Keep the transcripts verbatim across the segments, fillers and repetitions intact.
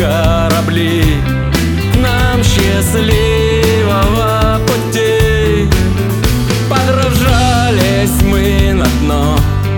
корабли. Нам счастливого пути. Погружались мы на дно.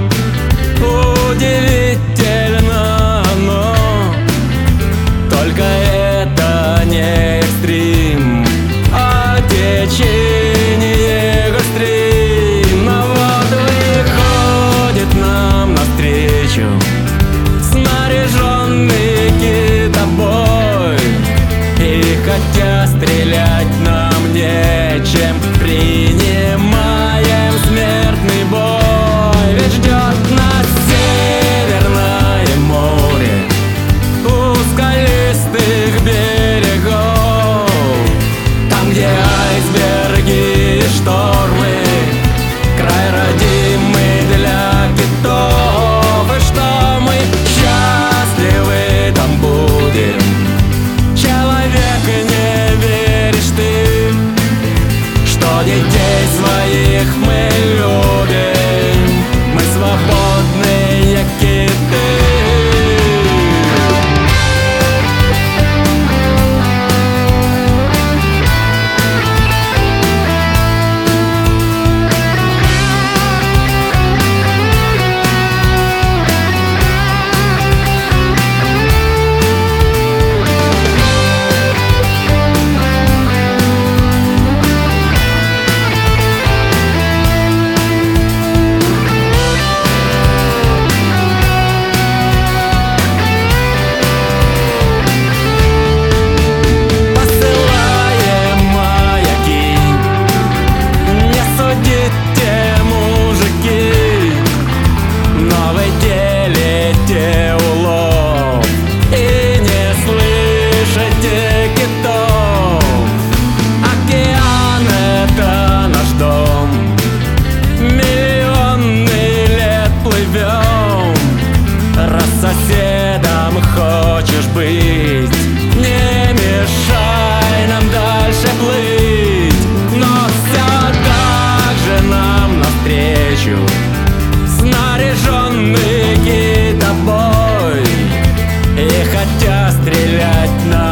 Удивительно, но только это не экстрим, а течение гастрим. Но вот выходит нам навстречу снаряженный китобой. И хотя стрелять нам нечем, принимаем смертный бой. Ведь ждет нас Северное море у скалистых берегов, там, где айсберги и штормы, край родимый для китов. И что мы счастливы там будем, человек, не веришь ты, что детей своих мы любим, мы свободные киты. Соседом хочешь быть, не мешай нам дальше плыть. Но все так же нам навстречу снаряженный китобой. И хотя стрелять нам